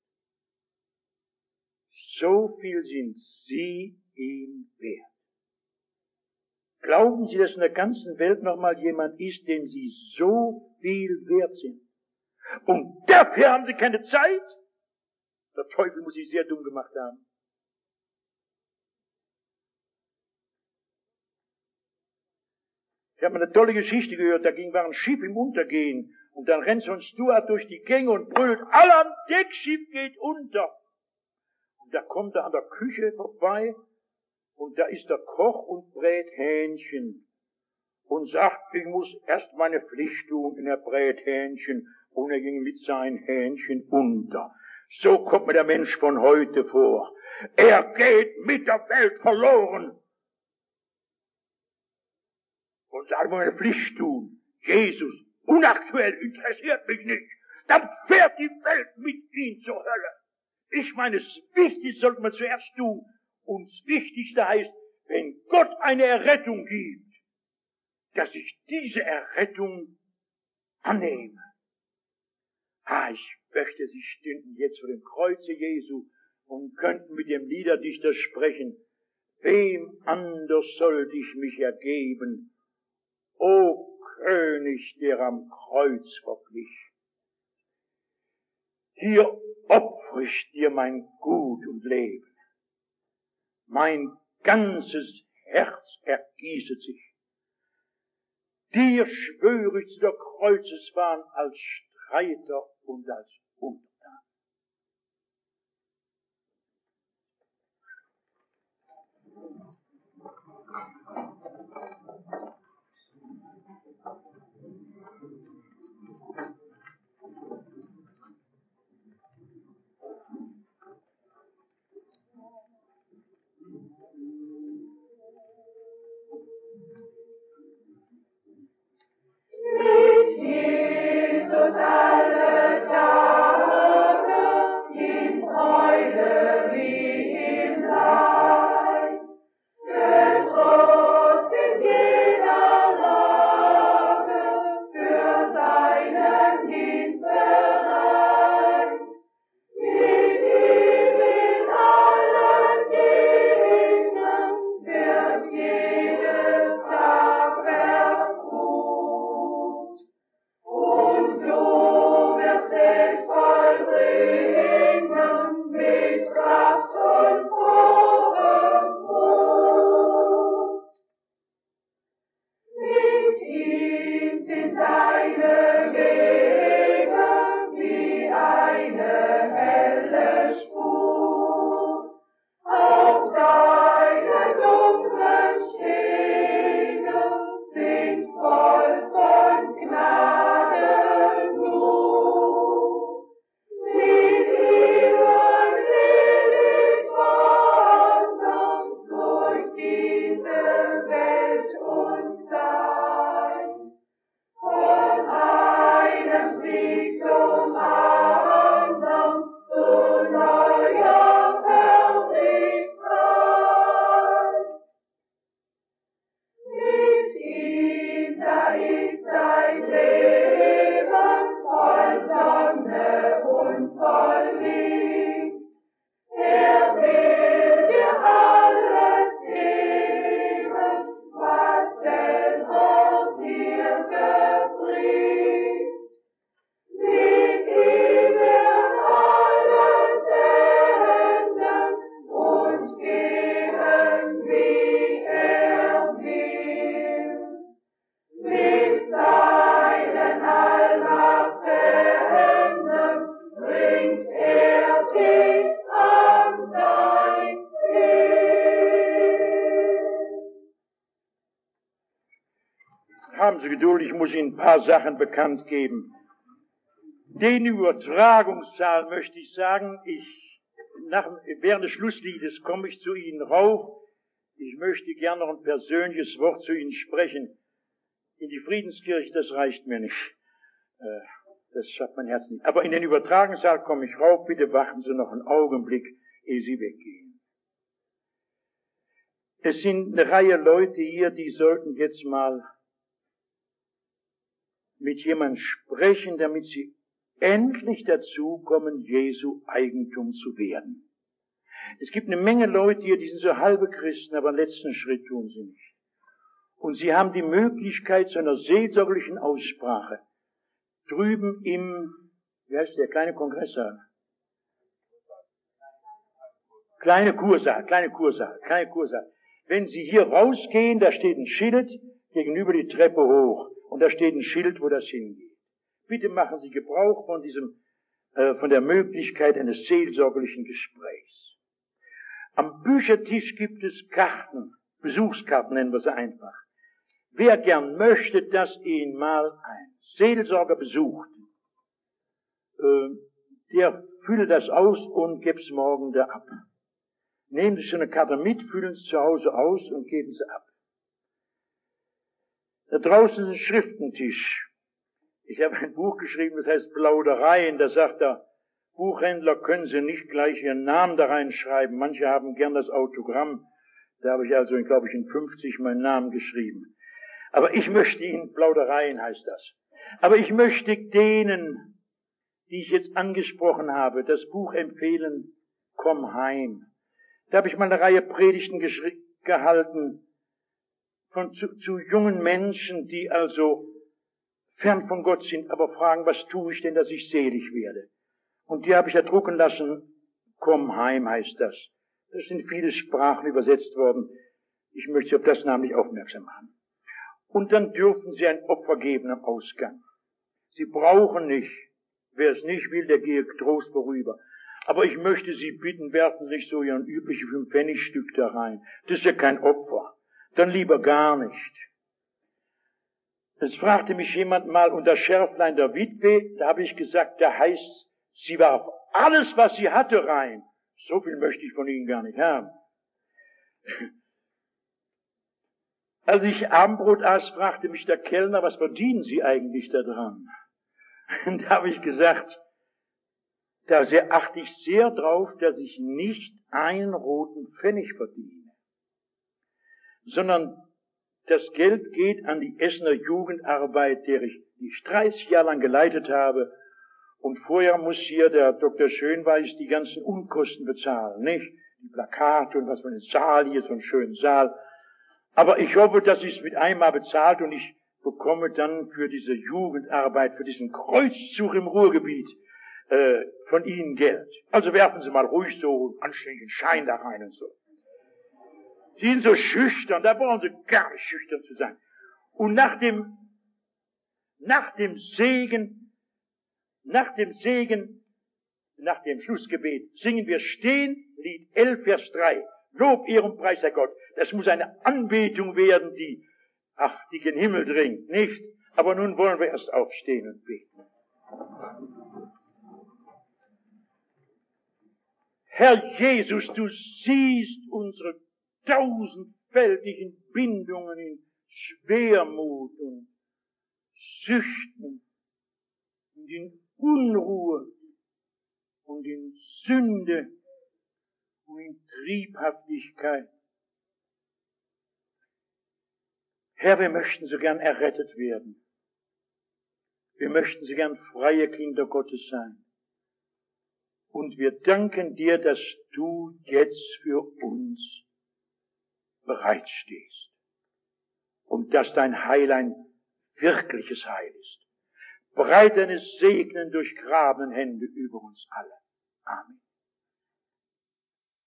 So viel sind Sie ihm wert. Glauben Sie, dass in der ganzen Welt noch mal jemand ist, dem Sie so viel wert sind? Und dafür haben Sie keine Zeit? Der Teufel muss Sie sehr dumm gemacht haben. Ich habe eine tolle Geschichte gehört, da ging, war ein Schiff im Untergehen. Und dann rennt so ein Steward durch die Gänge und brüllt, alle am Deck, Schiff geht unter. Und da kommt er an der Küche vorbei und da ist der Koch und brät Hähnchen. Und sagt, ich muss erst meine Pflicht tun, und er brät Hähnchen. Und er ging mit seinen Hähnchen unter. So kommt mir der Mensch von heute vor. Er geht mit der Welt verloren. Und sagt, ich muss meine Pflicht tun. Jesus, unaktuell, interessiert mich nicht. Dann fährt die Welt mit ihm zur Hölle. Ich meine, das Wichtigste sollte man zuerst tun. Und das Wichtigste heißt, wenn Gott eine Errettung gibt, dass ich diese Errettung annehme. Ah, ich möchte, Sie stünden jetzt vor dem Kreuze Jesu und könnten mit dem Liederdichter sprechen. Wem anders sollte ich mich ergeben, o König, der am Kreuz verglich. Hier opfere ich dir mein Gut und Leben. Mein ganzes Herz ergießet sich. Dir schwöre ich zu der Kreuzesbahn als Streiter und als Untertan. Mit Jesus alle Tage, in Freude wie im Leid, getrost Haben Sie Geduld, ich muss Ihnen ein paar Sachen bekannt geben. Den Übertragungssaal möchte ich sagen, ich, nach, während des Schlussliedes komme ich zu Ihnen rauf. Ich möchte gern noch ein persönliches Wort zu Ihnen sprechen. In die Friedenskirche, das reicht mir nicht. Das schafft mein Herz nicht. Aber in den Übertragungssaal komme ich rauf. Bitte warten Sie noch einen Augenblick, ehe Sie weggehen. Es sind eine Reihe Leute hier, die sollten jetzt mal mit jemandem sprechen, damit sie endlich dazu kommen, Jesu Eigentum zu werden. Es gibt eine Menge Leute hier, die sind so halbe Christen, aber den letzten Schritt tun sie nicht. Und sie haben die Möglichkeit zu einer seelsorgerlichen Aussprache drüben im, wie heißt der, kleine Kongresssaal? Kleine Kursaal, kleine Kursaal, kleine Kursaal. Wenn Sie hier rausgehen, da steht ein Schild gegenüber die Treppe hoch. Und da steht ein Schild, wo das hingeht. Bitte machen Sie Gebrauch von diesem, äh, von der Möglichkeit eines seelsorgerlichen Gesprächs. Am Büchertisch gibt es Karten, Besuchskarten nennen wir sie einfach. Wer gern möchte, dass ihn mal ein Seelsorger besucht, äh, der fülle das aus und gebe es morgen da ab. Nehmen Sie so eine Karte mit, füllen Sie zu Hause aus und geben sie ab. Da draußen ist ein Schriftentisch. Ich habe ein Buch geschrieben, das heißt Plaudereien. Da sagt der Buchhändler, können Sie nicht gleich Ihren Namen da reinschreiben. Manche haben gern das Autogramm. Da habe ich also, glaube ich, in fünfzig meinen Namen geschrieben. Aber ich möchte Ihnen, Plaudereien heißt das. Aber ich möchte denen, die ich jetzt angesprochen habe, das Buch empfehlen, Komm heim. Da habe ich mal eine Reihe Predigten gehalten, Von, zu, zu jungen Menschen, die also fern von Gott sind, aber fragen, was tue ich denn, dass ich selig werde? Und die habe ich ja drucken lassen, Komm heim heißt das. Das sind viele Sprachen übersetzt worden. Ich möchte Sie auf das namentlich aufmerksam machen. Und dann dürfen Sie ein Opfer geben am Ausgang. Sie brauchen nicht. Wer es nicht will, der gehe getrost vorüber. Aber ich möchte Sie bitten, werfen Sie nicht so Ihren üblichen Fünf-Pfennig-Stück da rein. Das ist ja kein Opfer. Dann lieber gar nicht. Es fragte mich jemand mal unter Schärflein der Witwe, da habe ich gesagt, da heißt, sie warf alles, was sie hatte, rein. So viel möchte ich von Ihnen gar nicht haben. Als ich Abendbrot aß, fragte mich der Kellner, was verdienen Sie eigentlich da dran? Und da habe ich gesagt, da achte ich sehr drauf, dass ich nicht einen roten Pfennig verdiene, sondern das Geld geht an die Essener Jugendarbeit, der ich, die ich dreißig Jahre lang geleitet habe. Und vorher muss hier der Doktor Schönweis die ganzen Unkosten bezahlen, nicht? Die Plakate und was für ein Saal, hier so einen schönen Saal. Aber ich hoffe, dass ich es mit einmal bezahlt und ich bekomme dann für diese Jugendarbeit, für diesen Kreuzzug im Ruhrgebiet äh, von Ihnen Geld. Also werfen Sie mal ruhig so einen anständigen Schein da rein und so. Sie sind so schüchtern, da brauchen Sie gar nicht schüchtern zu sein. Und nach dem, nach dem Segen, nach dem Segen, nach dem Schlussgebet singen wir Stehen, Lied elf, Vers drei. Lob, Ehr und Preis sei Gott. Das muss eine Anbetung werden, die, ach, die gen Himmel dringt, nicht? Aber nun wollen wir erst aufstehen und beten. Herr Jesus, du siehst unsere tausendfältigen Bindungen in Schwermut und Süchten und in Unruhe und in Sünde und in Triebhaftigkeit. Herr, wir möchten so gern errettet werden. Wir möchten so gern freie Kinder Gottes sein. Und wir danken dir, dass du jetzt für uns bereitstehst. Und dass dein Heil ein wirkliches Heil ist. Breite deine segnenden, durchgrabenen Hände über uns alle. Amen.